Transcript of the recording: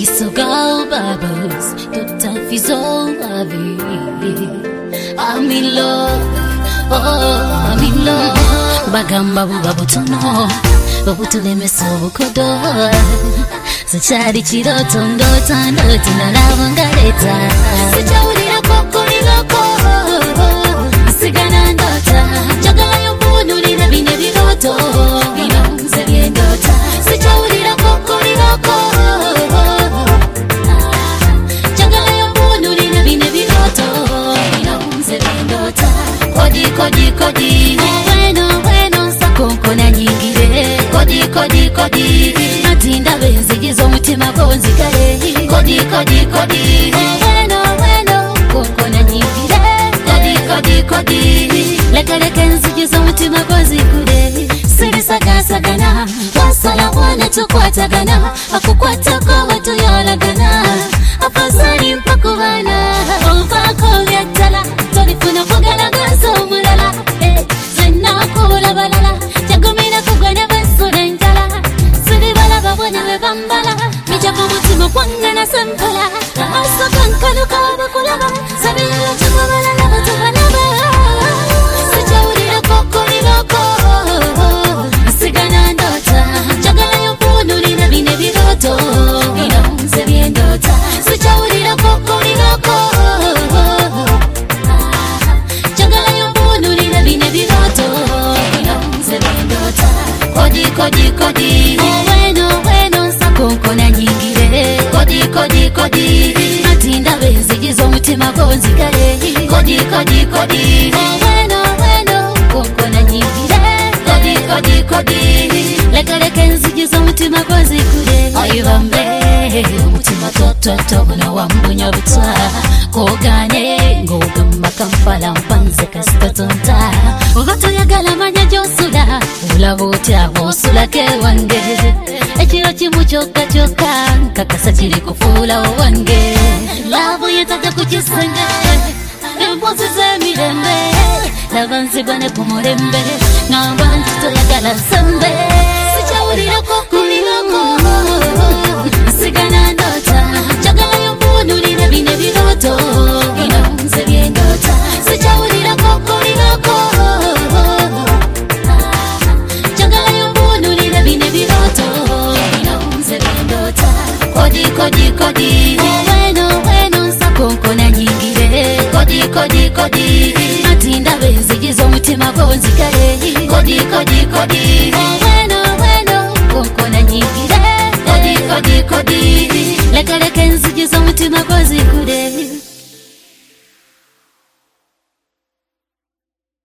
Isugal bubbles, Dr. Fizzle Avi. I'm in love, oh, I'm in love. Bagamba babutono, babutule mesobukodo. Sachari chiroto ndota ndoti na lavangaleta. Sichaurira kokori loko, sigana ndota. Jagala yombunu nina bine biroto, binonze biendota. Sichaurira kokori loko. Kodi Bueno sako na nyingire. Kodi Natinda benzigizo mutima konzikale. Kodi Bueno koko na nyingire. Kodi Leka nzigizo mutima konzikule. Siri sagana wasala wane tukwatagana. Akukwatako watu yolagana. Afazali mpakubana. Ovako vyatala tolifuna kugalagaza mulala. Zena kula balala Jagumina kugwana basura njala. Siri bala babwana webambala. Mijabu mutima kwanga na sempala. Asa kankanu kawa kulaba. Sabila chuma balala batuhanaba. Sichaurira kokori loko. Sigana ndota. Jagala yombunu nina bine biroto. Binonze biendota. Sichaurira kokori loko. Kodi Bueno sako na nyingire. Kodi Natinda benzigizo mutima konzikale. Kodi Bueno koko na nyingire. Kodi Leka nzigizo mutima konzikule. Oyibambe mutima toto buno wambunya butwa. Kogane ngogamba Kampala mpanze kasitotonta. Ogato yagala manya josula. Ulabutya osula ke wange. Echiro chimu choka kakasa chiri kufula wange. Labu yetaja kuchisenge. Emposi zemirembe. Lavansi bane kumurembe. Ngabanti to yagala sembe. Sichaurira kokuri loko. Sigana ndota. Jagala yombunu nina bine biroto. Binonze biendota. Sichaurira kokuri loko. Kodi Bueno sako na nyingire. Kodi Natinda benzigizo mutima konzikale. Kodi Bueno koko na nyingire. Kodi Leka nzigizo mutima konzikale.